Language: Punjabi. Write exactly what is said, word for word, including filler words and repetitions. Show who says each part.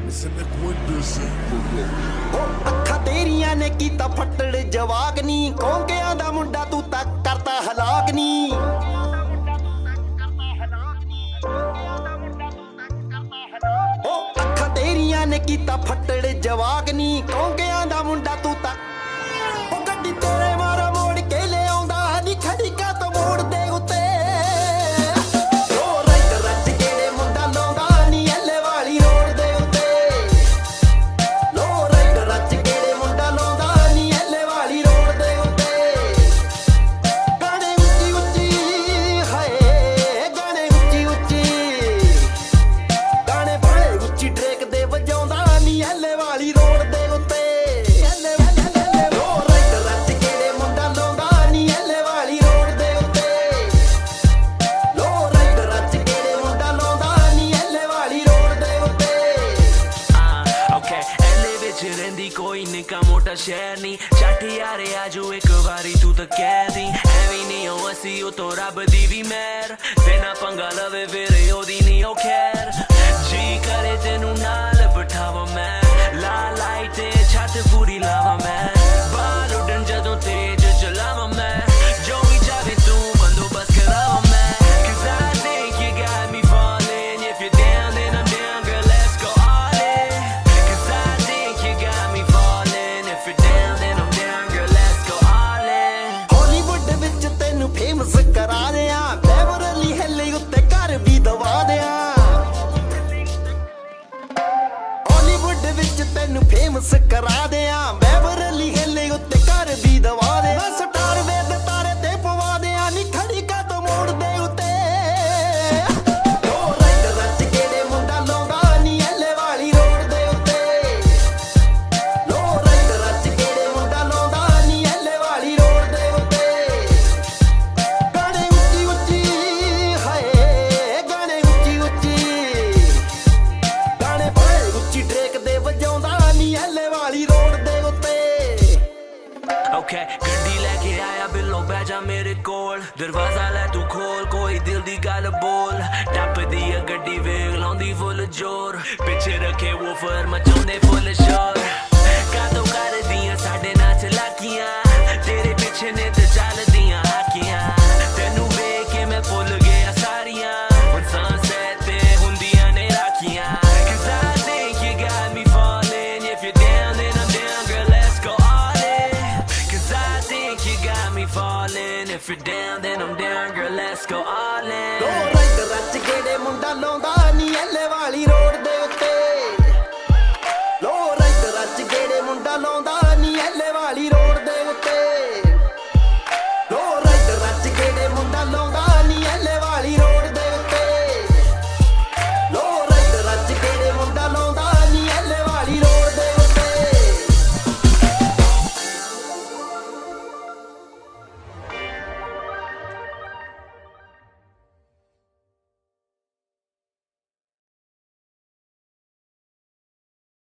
Speaker 1: ਅੱਖਾਂ ਤੇਰੀਆਂ ਨੇ ਕੀਤਾ ਫੱਟੜ ਜਵਾਕ ਨੀ ਕੌਂਕਿਆਂ ਦਾ ਮੁੰਡਾ ਤੂੰ ਤੱਕ ਕਰਤਾ ਹਲਾਕ ਨੀ ਉਹ ਅੱਖਾਂ ਤੇਰੀਆਂ ਨੇ ਕੀਤਾ ਫੱਟੜ ਜਵਾਕ ਨੀ ਕੌਂਕਿਆਂ ਦਾ ਮੁੰਡਾ ਤੂੰ ਤੱਕ ਉਹ ਗੱਡੀ ਤੇਰੇ ਮਾਰਾ ਮੋੜ ਕੇ ਲਿਆਉਂਦਾ ਨੀ ਖੜੀ ਕਾ ਤੋਂ ਮੋੜ ਦੇ ਉੱਤੇ कोई निका मोटा शहर नी झट यार आजू एक बारी तू तो कह दी एवी नहीं हो असी ओ तो रब दी भी मेहर बिना पंगा लवे फिर ओदी नहीं ओ खैर जी करे तेनू नाल बिठावा मैं ला लाइट छत पूरी लावा मैं बाल उड़न जदों तेज चलावा मैं जो भी जावे तू बंदोबस्त करावा मैं cause I think you got me falling if you're down then I'm down girl let's go all in cause I think you got me if you're down then I'm down girl let's go all in Hollywood ਵਿੱਚ ਤੈਨੂੰ ਫੇਮਸ ਕਰਾ ਦਿਆਂ ਬੈਵਰਲੀ ਹਿੱਲ ਉੱਤੇ ਘਰ ਵੀ ਦਵਾ ਦਿਆਂ Hollywood ਵਿੱਚ ਤੈਨੂੰ ਫੇਮਸ ਕਰਾ ਦਿਆਂ ਬੈਵਰਲੀ ਹਿੱਲ ਉੱਤੇ ਘਰ ਵੀ ਦਵਾ ਦਿਆਂ ਸਟਾਰ ਵੇਦ ਤਾਰੇ ਤੇ ਪਵਾ ਦਿਆਂ ਨੀ ਖੜੀ ਕਾ ਤੋਂ ਮੋੜ ਦੇ ਉੱਤੇ Okay, ਗੱਡੀ ਲੈ ਕੇ ਆਇਆ ਬਿੱਲੋ ਬਹਿ ਜਾ ਮੇਰੇ ਕੋਲ ਦਰਵਾਜ਼ਾ ਲੈ ਤੂੰ ਖੋਲ ਕੋਈ ਦਿਲ ਦੀ ਗੱਲ ਬੋਲ ਟੱਪਦੀ ਆ ਗੱਡੀ ਵੇਖ ਲਾਉਂਦੀ ਫੁੱਲ ਜ਼ੋਰ ਪਿੱਛੇ ਰੱਖੇ ਵੂਫਰ ਮਚਾਉਂਦੇ ਫੁੱਲ ਸ਼ੋਰ ਕਾਤੋਂ ਕਰਦੀਆਂ ਸਾਡੇ ਨਾਲ ਚਲਾਕੀਆਂ ਤੇਰੇ ਪਿੱਛੇ ਨੇ ਤੇ ਚੱਲਦੀਆਂ ਹਾਕੀਆਂ ਤੈਨੂੰ ਵੇਖ ਕੇ ਮੈਂ ਭੁੱਲ ਗਿਆ ਸਾਰੀਆਂ ਹੁਣ sunset ਤੇ ਹੁੰਦੀਆਂ ਨੇ ਰਾਖੀਆਂ cause I think you got me falling if you're down then I'm down girl let's go all in cause I think you got me falling if you're down then I'm down girl let's go all in ਦੋ ਰਾਈਟ ਰੱਜ ਗੇੜੇ ਮੁੰਡਾ ਲਾਉਂਦਾ ਨੀ ਐਲੇ ਵਾਲੀ ਰੋ